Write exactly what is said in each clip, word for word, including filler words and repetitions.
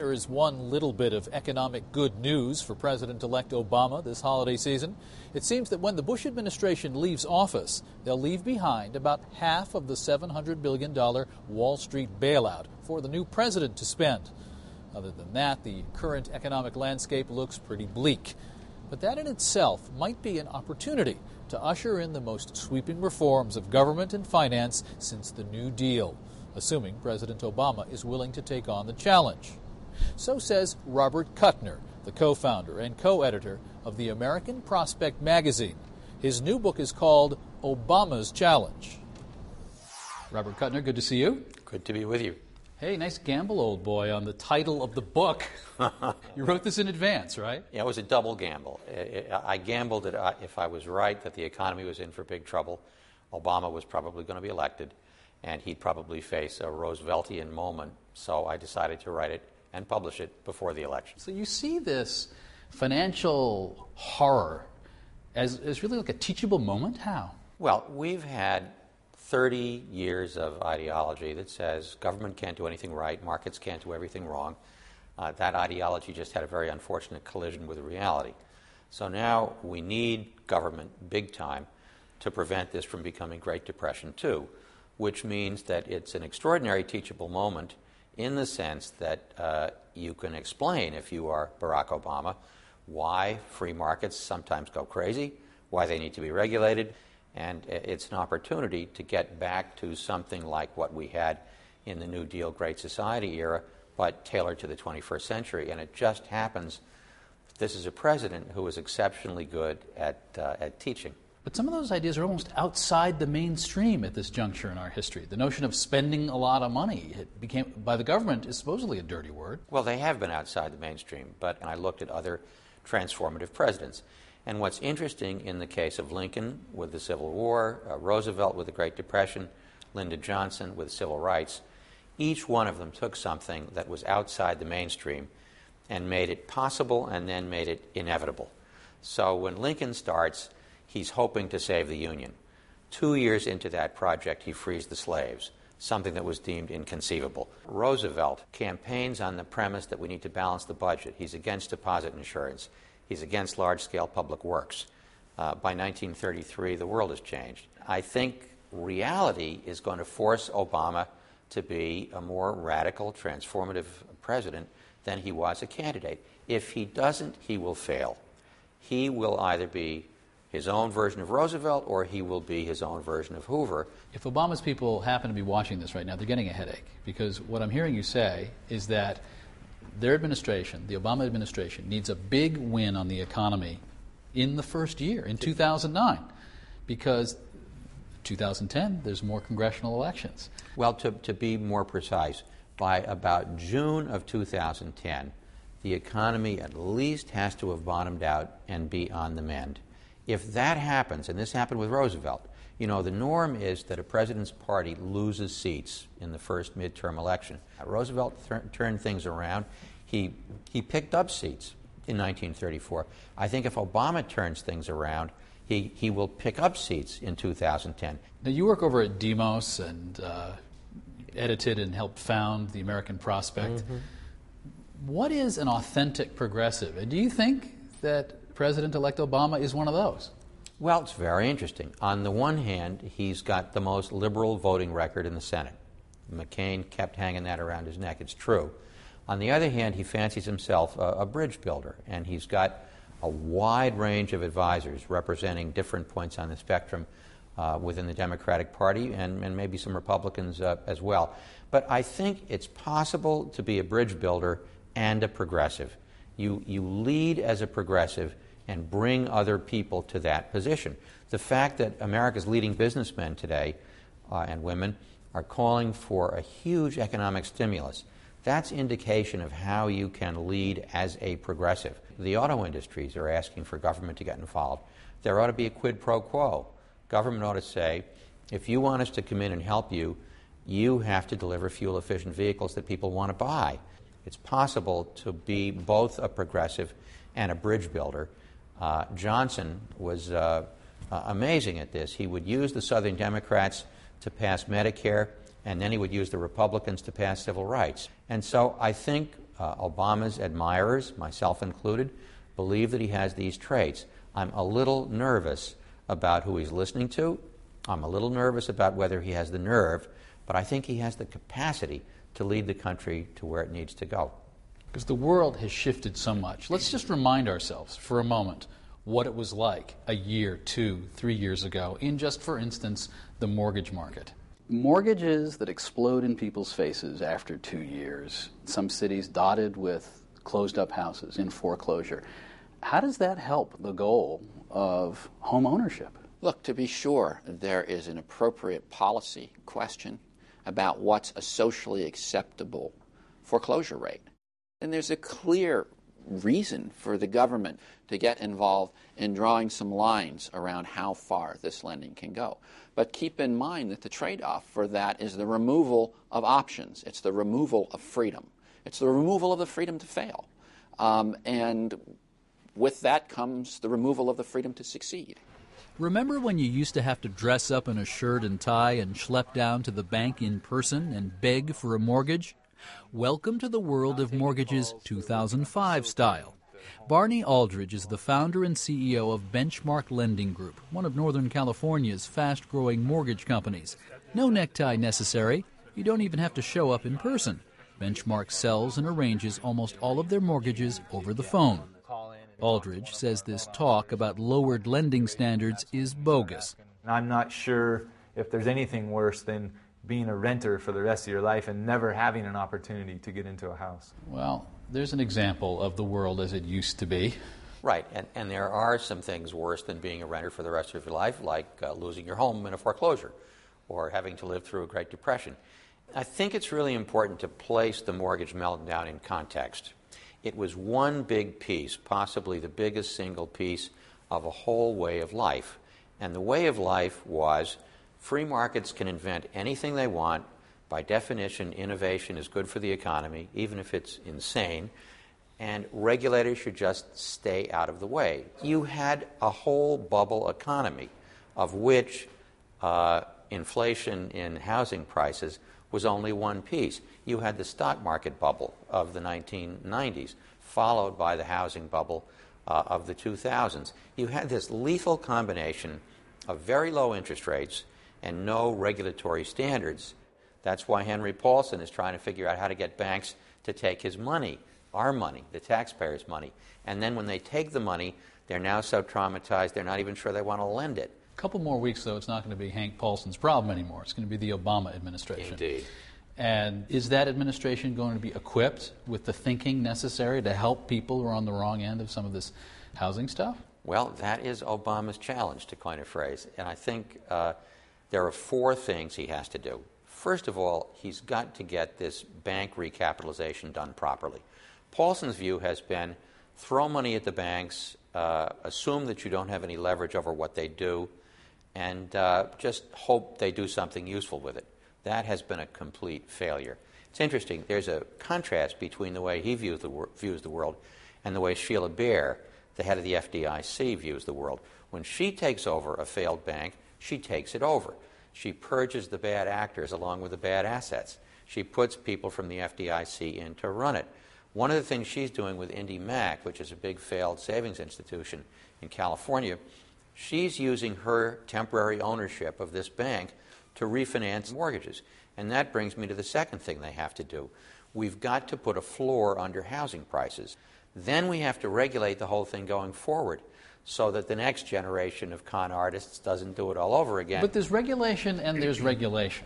There is one little bit of economic good news for President-elect Obama this holiday season. It seems that when the Bush administration leaves office, they'll leave behind about half of the seven hundred billion dollars Wall Street bailout for the new president to spend. Other than that, the current economic landscape looks pretty bleak. But that in itself might be an opportunity to usher in the most sweeping reforms of government and finance since the New Deal, assuming President Obama is willing to take on the challenge. So says Robert Kuttner, the co-founder and co-editor of the American Prospect magazine. His new book is called Obama's Challenge. Robert Kuttner, good to see you. Good to be with you. Hey, nice gamble, old boy, on the title of the book. You wrote this in advance, right? Yeah, it was a double gamble. I gambled that if I was right that the economy was in for big trouble, Obama was probably going to be elected, and he'd probably face a Rooseveltian moment. So I decided to write it and publish it before the election. So you see this financial horror as, as really like a teachable moment? How? Well, we've had thirty years of ideology that says government can't do anything right, markets can't do everything wrong. Uh, that ideology just had a very unfortunate collision with reality. So now we need government big time to prevent this from becoming Great Depression two, which means that it's an extraordinary teachable moment in the sense that uh, you can explain, if you are Barack Obama, why free markets sometimes go crazy, why they need to be regulated, and it's an opportunity to get back to something like what we had in the New Deal Great Society era, but tailored to the twenty-first century. And it just happens this is a president who is exceptionally good at, uh, at teaching. But some of those ideas are almost outside the mainstream at this juncture in our history. The notion of spending a lot of money, it became, by the government, is supposedly a dirty word. Well, they have been outside the mainstream, but I looked at other transformative presidents. And what's interesting in the case of Lincoln with the Civil War, uh, Roosevelt with the Great Depression, Lyndon Johnson with civil rights, each one of them took something that was outside the mainstream and made it possible and then made it inevitable. So when Lincoln starts, he's hoping to save the Union. Two years into that project, he frees the slaves, something that was deemed inconceivable. Roosevelt campaigns on the premise that we need to balance the budget. He's against deposit insurance. He's against large-scale public works. Uh, by nineteen thirty-three, the world has changed. I think reality is going to force Obama to be a more radical, transformative president than he was a candidate. If he doesn't, he will fail. He will either be his own version of Roosevelt, or he will be his own version of Hoover. If Obama's people happen to be watching this right now, they're getting a headache, because what I'm hearing you say is that their administration, the Obama administration, needs a big win on the economy in the first year, in two thousand nine, because two thousand ten, there's more congressional elections. Well, to, to be more precise, by about June of two thousand ten, the economy at least has to have bottomed out and be on the mend. If that happens, and this happened with Roosevelt, you know, the norm is that a president's party loses seats in the first midterm election. Roosevelt th- turned things around. He, he picked up seats in nineteen thirty-four. I think if Obama turns things around, he, he will pick up seats in two thousand ten. Now, you work over at Demos and uh, edited and helped found the American Prospect. Mm-hmm. What is an authentic progressive? And do you think that President-elect Obama is one of those? Well, it's very interesting. On the one hand, he's got the most liberal voting record in the Senate. McCain kept hanging that around his neck. It's true. On the other hand, he fancies himself a, a bridge builder, and he's got a wide range of advisors representing different points on the spectrum uh, within the Democratic Party, and, and maybe some Republicans uh, as well. But I think it's possible to be a bridge builder and a progressive. You, you lead as a progressive and bring other people to that position. The fact that America's leading businessmen today uh, and women are calling for a huge economic stimulus, that's indication of how you can lead as a progressive. The auto industries are asking for government to get involved. There ought to be a quid pro quo. Government ought to say, if you want us to come in and help you, you have to deliver fuel-efficient vehicles that people want to buy. It's possible to be both a progressive and a bridge builder. Uh, Johnson was uh, uh, amazing at this. He would use the Southern Democrats to pass Medicare, and then he would use the Republicans to pass civil rights. And so I think uh, Obama's admirers, myself included, believe that he has these traits. I'm a little nervous about who he's listening to. I'm a little nervous about whether he has the nerve, but I think he has the capacity to lead the country to where it needs to go. Because the world has shifted so much. Let's just remind ourselves for a moment what it was like a year, two, three years ago in just, for instance, the mortgage market. Mortgages that explode in people's faces after two years. Some cities dotted with closed-up houses in foreclosure. How does that help the goal of home ownership? Look, to be sure, there is an appropriate policy question about what's a socially acceptable foreclosure rate. And there's a clear reason for the government to get involved in drawing some lines around how far this lending can go. But keep in mind that the trade-off for that is the removal of options. It's the removal of freedom. It's the removal of the freedom to fail. Um, and with that comes the removal of the freedom to succeed. Remember when you used to have to dress up in a shirt and tie and schlep down to the bank in person and beg for a mortgage? Welcome to the world of mortgages two thousand five style. Barney Aldridge is the founder and C E O of Benchmark Lending Group, one of Northern California's fast-growing mortgage companies. No necktie necessary. You don't even have to show up in person. Benchmark sells and arranges almost all of their mortgages over the phone. Aldridge says this talk about lowered lending standards is bogus. I'm not sure if there's anything worse than being a renter for the rest of your life and never having an opportunity to get into a house. Well, there's an example of the world as it used to be. Right, and, and there are some things worse than being a renter for the rest of your life, like uh, losing your home in a foreclosure or having to live through a Great Depression. I think it's really important to place the mortgage meltdown in context. It was one big piece, possibly the biggest single piece of a whole way of life. And the way of life was free markets can invent anything they want. By definition, innovation is good for the economy, even if it's insane. And regulators should just stay out of the way. You had a whole bubble economy of which uh, inflation in housing prices was only one piece. You had the stock market bubble of the nineteen nineties, followed by the housing bubble uh, of the two thousands. You had this lethal combination of very low interest rates and no regulatory standards. That's why Henry Paulson is trying to figure out how to get banks to take his money, our money, the taxpayers' money. And then when they take the money, they're now so traumatized they're not even sure they want to lend it. A couple more weeks, though, it's not going to be Hank Paulson's problem anymore. It's going to be the Obama administration. Indeed. And is that administration going to be equipped with the thinking necessary to help people who are on the wrong end of some of this housing stuff? Well, that is Obama's challenge, to coin a phrase. And I think uh, there are four things he has to do. First of all, he's got to get this bank recapitalization done properly. Paulson's view has been throw money at the banks, uh, assume that you don't have any leverage over what they do, and uh, just hope they do something useful with it. That has been a complete failure. It's interesting. There's a contrast between the way he views the, wor- views the world and the way Sheila Bair, the head of the F D I C, views the world. When she takes over a failed bank, she takes it over. She purges the bad actors along with the bad assets. She puts people from the F D I C in to run it. One of the things she's doing with IndyMac, which is a big failed savings institution in California, she's using her temporary ownership of this bank to refinance mortgages. And that brings me to the second thing they have to do. We've got to put a floor under housing prices. Then we have to regulate the whole thing going forward so that the next generation of con artists doesn't do it all over again. But there's regulation and there's regulation.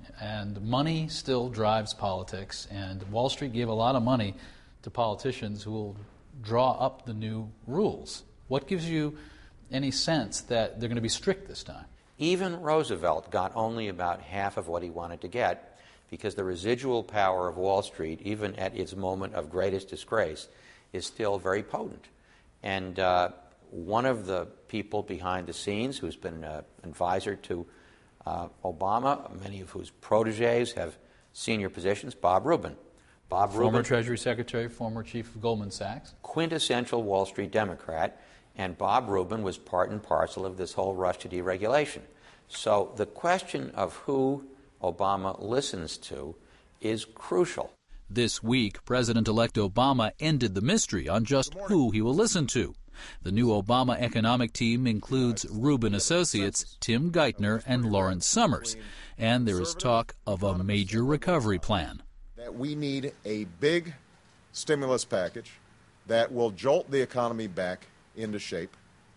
And money still drives politics. And Wall Street gave a lot of money to politicians who will draw up the new rules. What gives you any sense that they're going to be strict this time? Even Roosevelt got only about half of what he wanted to get because the residual power of Wall Street, even at its moment of greatest disgrace, is still very potent. And uh, one of the people behind the scenes who's been an advisor to uh, Obama, many of whose protégés have senior positions, Bob Rubin. Bob Former Rubin, Treasury Secretary, former chief of Goldman Sachs. Quintessential Wall Street Democrat. And Bob Rubin was part and parcel of this whole rush to deregulation. So the question of who Obama listens to is crucial. This week, President-elect Obama ended the mystery on just who he will listen to. The new Obama economic team includes Rubin Associates, Tim Geithner, and Lawrence Summers. And there is talk of a major recovery plan. That we need a big stimulus package that will jolt the economy back into shape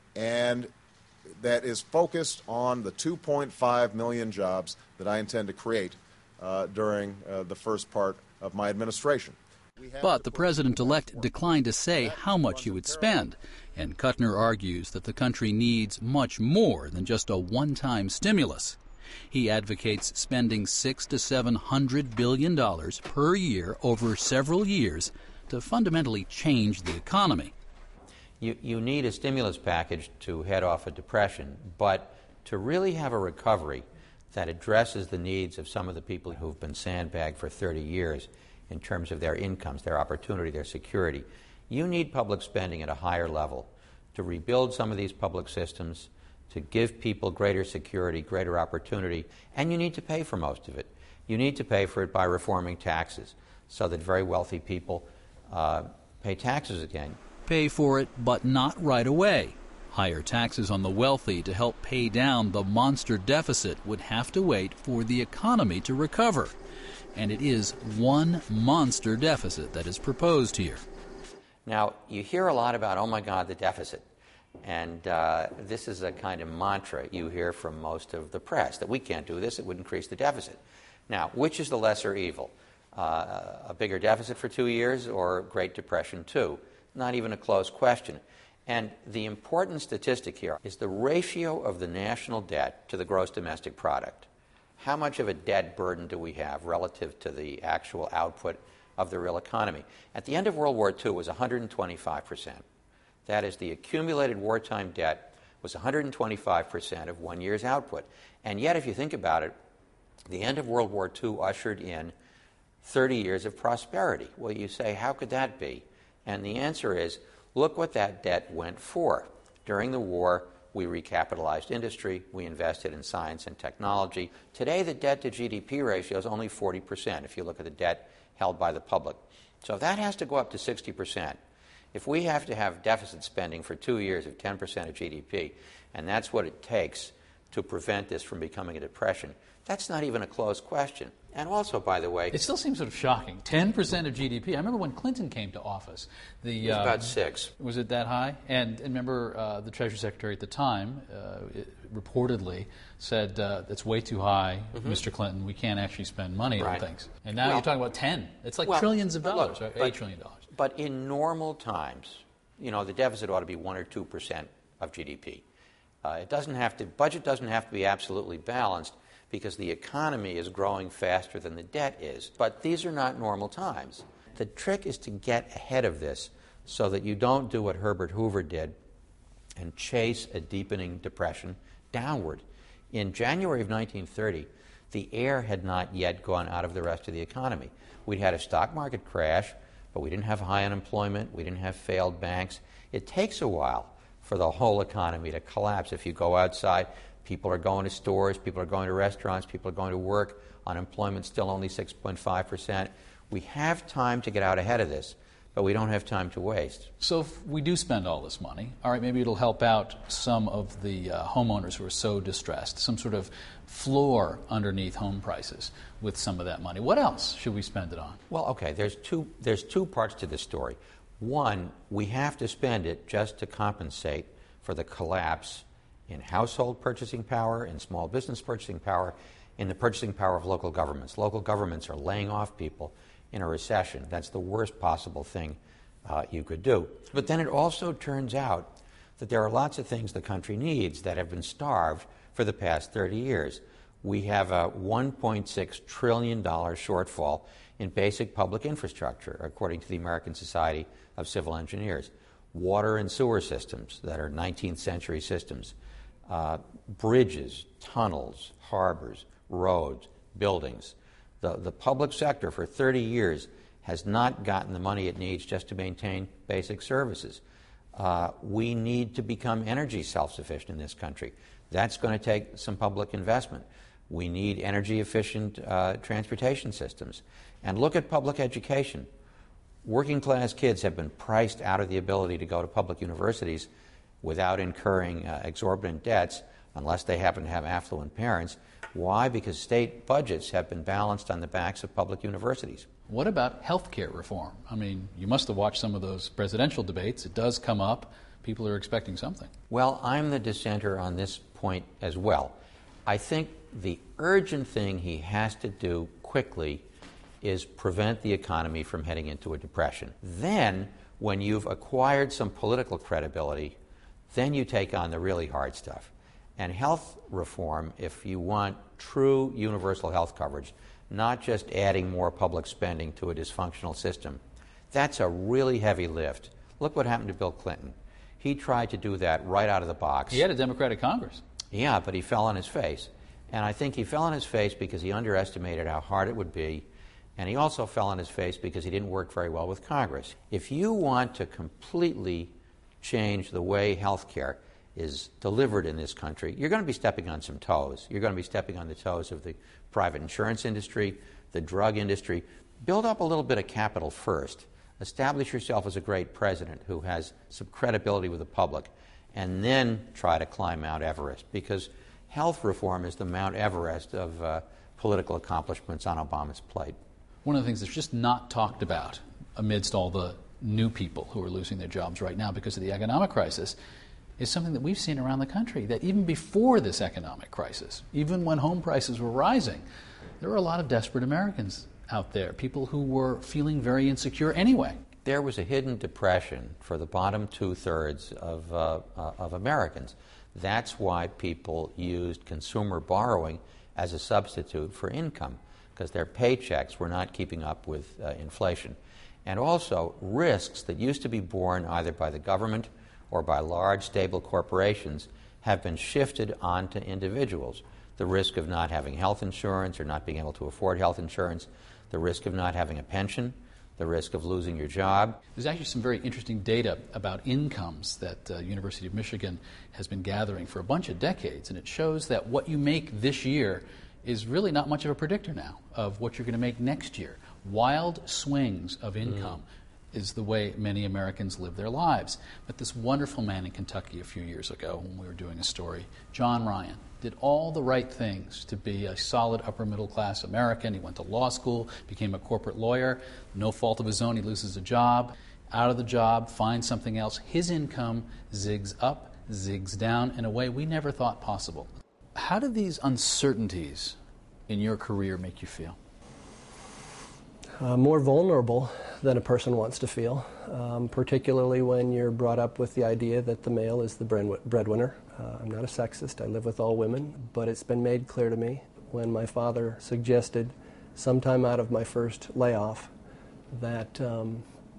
and that is focused on the two point five million jobs that I intend to create uh, during uh, the first part of my administration. But the president-elect declined to say how much he would spend, and Kuttner argues that the country needs much more than just a one-time stimulus. He advocates spending six to seven hundred billion dollars per year over several years to fundamentally change the economy. You, you need a stimulus package to head off a depression, but to really have a recovery that addresses the needs of some of the people who've been sandbagged for thirty years in terms of their incomes, their opportunity, their security, you need public spending at a higher level to rebuild some of these public systems, to give people greater security, greater opportunity, and you need to pay for most of it. You need to pay for it by reforming taxes so that very wealthy people uh, pay taxes again. Pay for it, but not right away. Higher taxes on the wealthy to help pay down the monster deficit would have to wait for the economy to recover. And it is one monster deficit that is proposed here. Now, you hear a lot about, oh my God, the deficit. And uh, this is a kind of mantra you hear from most of the press, that we can't do this, it would increase the deficit. Now, which is the lesser evil? Uh, a bigger deficit for two years or Great Depression two? Not even a close question. And the important statistic here is the ratio of the national debt to the gross domestic product. How much of a debt burden do we have relative to the actual output of the real economy? At the end of World War Two, it was one hundred twenty-five percent. That is, the accumulated wartime debt was one hundred twenty-five percent of one year's output. And yet, if you think about it, the end of World War Two ushered in thirty years of prosperity. Well, you say, how could that be? And the answer is, look what that debt went for. During the war, we recapitalized industry, we invested in science and technology. Today, the debt to G D P ratio is only forty percent if you look at the debt held by the public. So if that has to go up to sixty percent, if we have to have deficit spending for two years of ten percent of G D P, and that's what it takes to prevent this from becoming a depression, that's not even a close question. And also, by the way, it still seems sort of shocking. ten percent of G D P. I remember when Clinton came to office. The, it was uh, about six. Was it that high? And, and remember, uh, the Treasury Secretary at the time uh, it reportedly said, uh, that's way too high, mm-hmm. Mister Clinton. We can't actually spend money right. on things. And now well, you're talking about ten. It's like well, trillions of dollars, look, right? But, Eight trillion dollars. But in normal times, you know, the deficit ought to be one or two percent of G D P. Uh, it doesn't have to. Budget doesn't have to be absolutely balanced, because the economy is growing faster than the debt is. But these are not normal times. The trick is to get ahead of this so that you don't do what Herbert Hoover did and chase a deepening depression downward. In January of nineteen thirty, the air had not yet gone out of the rest of the economy. We'd had a stock market crash, but we didn't have high unemployment. We didn't have failed banks. It takes a while for the whole economy to collapse. If you go outside, people are going to stores, people are going to restaurants, people are going to work. Unemployment's still only six point five percent. We have time to get out ahead of this, but we don't have time to waste. So if we do spend all this money, all right, maybe it'll help out some of the uh, homeowners who are so distressed, some sort of floor underneath home prices with some of that money. What else should we spend it on? Well, okay, there's two, there's two parts to this story. One, we have to spend it just to compensate for the collapse in household purchasing power, in small business purchasing power, in the purchasing power of local governments. Local governments are laying off people in a recession. That's the worst possible thing uh, you could do. But then it also turns out that there are lots of things the country needs that have been starved for the past thirty years. We have a one point six trillion dollars shortfall in basic public infrastructure, according to the American Society of Civil Engineers. Water and sewer systems that are nineteenth century systems. Uh, bridges, tunnels, harbors, roads, buildings. The, the public sector for thirty years has not gotten the money it needs just to maintain basic services. Uh, we need to become energy self-sufficient in this country. That's going to take some public investment. We need energy-efficient uh, transportation systems. And look at public education. Working-class kids have been priced out of the ability to go to public universities without incurring uh, exorbitant debts, unless they happen to have affluent parents. Why? Because state budgets have been balanced on the backs of public universities. What about health care reform? I mean, you must have watched some of those presidential debates. It does come up. People are expecting something. Well, I'm the dissenter on this point as well. I think the urgent thing he has to do quickly is prevent the economy from heading into a depression. Then, when you've acquired some political credibility, then you take on the really hard stuff. And health reform, if you want true universal health coverage, not just adding more public spending to a dysfunctional system, that's a really heavy lift. Look what happened to Bill Clinton. He tried to do that right out of the box. He had a Democratic Congress. Yeah, but he fell on his face. And I think he fell on his face because he underestimated how hard it would be. And he also fell on his face because he didn't work very well with Congress. If you want to completely change the way health care is delivered in this country, you're going to be stepping on some toes. You're going to be stepping on the toes of the private insurance industry, the drug industry. Build up a little bit of capital first. Establish yourself as a great president who has some credibility with the public, and then try to climb Mount Everest, because health reform is the Mount Everest of uh, political accomplishments on Obama's plate. One of the things that's just not talked about amidst all the new people who are losing their jobs right now because of the economic crisis is something that we've seen around the country, that even before this economic crisis, even when home prices were rising, there were a lot of desperate Americans out there, people who were feeling very insecure anyway. There was a hidden depression for the bottom two-thirds of, uh, uh, of Americans. That's why people used consumer borrowing as a substitute for income, because their paychecks were not keeping up with uh, inflation. And also, risks that used to be borne either by the government or by large, stable corporations have been shifted onto individuals. The risk of not having health insurance or not being able to afford health insurance, the risk of not having a pension, the risk of losing your job. There's actually some very interesting data about incomes that uh, University of Michigan has been gathering for a bunch of decades, and it shows that what you make this year is really not much of a predictor now of what you're going to make next year. Wild swings of income mm. is the way many Americans live their lives. But this wonderful man in Kentucky a few years ago, when we were doing a story, John Ryan, did all the right things to be a solid upper-middle-class American. He went to law school, became a corporate lawyer. No fault of his own, he loses a job. Out of the job, finds something else. His income zigs up, zigs down in a way we never thought possible. How do these uncertainties in your career make you feel? Uh, more vulnerable than a person wants to feel, um, particularly when you're brought up with the idea that the male is the breadwinner. Uh, I'm not a sexist, I live with all women, but it's been made clear to me when my father suggested sometime out of my first layoff that um,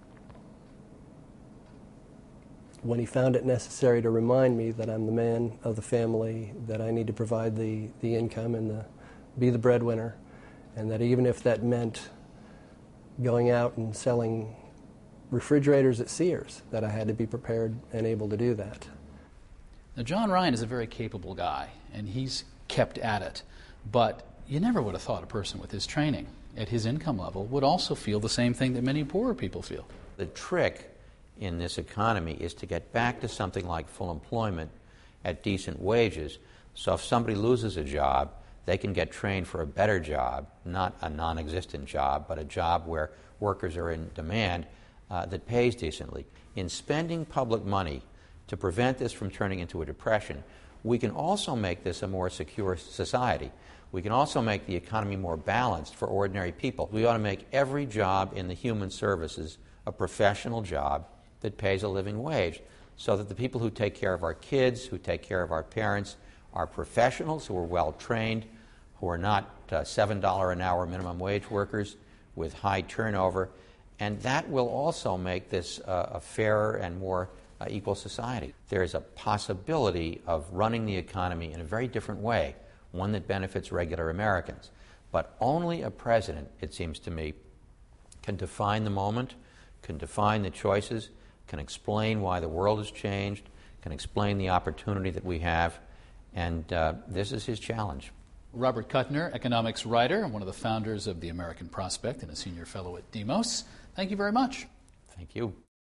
when he found it necessary to remind me that I'm the man of the family, that I need to provide the, the income and the, be the breadwinner, and that even if that meant going out and selling refrigerators at Sears, that I had to be prepared and able to do that. Now, John Ryan is a very capable guy, and he's kept at it. But you never would have thought a person with his training, at his income level, would also feel the same thing that many poorer people feel. The trick in this economy is to get back to something like full employment at decent wages. So if somebody loses a job, they can get trained for a better job, not a non-existent job, but a job where workers are in demand uh, that pays decently. In spending public money to prevent this from turning into a depression, we can also make this a more secure society. We can also make the economy more balanced for ordinary people. We ought to make every job in the human services a professional job that pays a living wage, so that the people who take care of our kids, who take care of our parents, are professionals who are well-trained, who are not uh, seven dollars an hour minimum wage workers with high turnover, and that will also make this uh, a fairer and more uh, equal society. There is a possibility of running the economy in a very different way, one that benefits regular Americans. But only a president, it seems to me, can define the moment, can define the choices, can explain why the world has changed, can explain the opportunity that we have, and uh, this is his challenge. Robert Kuttner, economics writer and one of the founders of the American Prospect and a senior fellow at Demos. Thank you very much. Thank you.